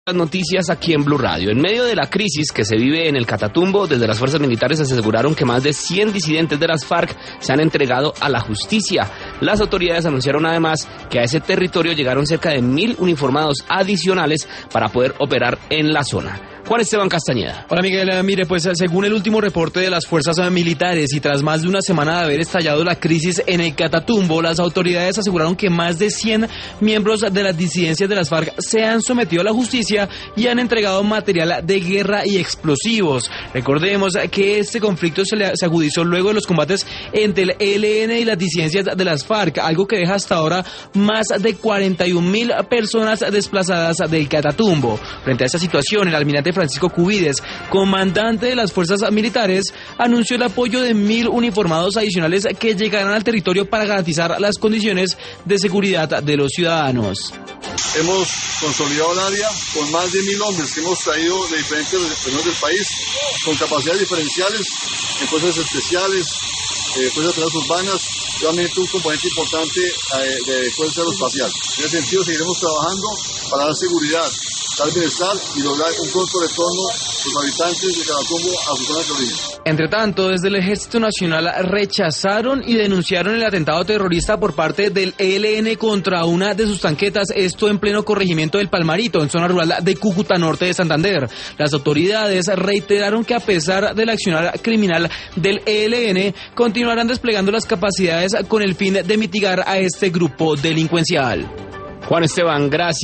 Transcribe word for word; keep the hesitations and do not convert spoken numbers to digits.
Las noticias aquí en Blue Radio. En medio de la crisis que se vive en el Catatumbo, desde las fuerzas militares aseguraron que más de cien disidentes de las FARC se han entregado a la justicia. Las autoridades anunciaron además que a ese territorio llegaron cerca de mil uniformados adicionales para poder operar en la zona. Juan Esteban Castañeda. Hola Miguel, mire, pues según el último reporte de las fuerzas militares y tras más de una semana de haber estallado la crisis en el Catatumbo, las autoridades aseguraron que más de cien miembros de las disidencias de las FARC se han sometido a la justicia y han entregado material de guerra y explosivos. Recordemos que este conflicto se, le, se agudizó luego de los combates entre el E L N y las disidencias de las FARC, algo que deja hasta ahora más de cuarenta y un mil personas desplazadas del Catatumbo. Frente a esta situación, el almirante Francisco Cubides, comandante de las fuerzas militares, anunció el apoyo de mil uniformados adicionales que llegarán al territorio para garantizar las condiciones de seguridad de los ciudadanos. Hemos consolidado el área con más de mil hombres que hemos traído de diferentes regiones del país, con capacidades diferenciales en fuerzas especiales, eh, fuerzas aéreas urbanas, realmente un componente importante eh, de fuerza aeroespacial. En ese sentido seguiremos trabajando para dar seguridad, dar bienestar y lograr un pronto retorno de los habitantes de Catatumbo a su zona de origen. Entre tanto, desde el Ejército Nacional rechazaron y denunciaron el atentado terrorista por parte del E L N contra una de sus tanquetas, esto en pleno corregimiento del Palmarito, en zona rural de Cúcuta Norte de Santander. Las autoridades reiteraron que a pesar del accionar criminal del E L N, continuarán desplegando las capacidades con el fin de mitigar a este grupo delincuencial. Juan Esteban, gracias.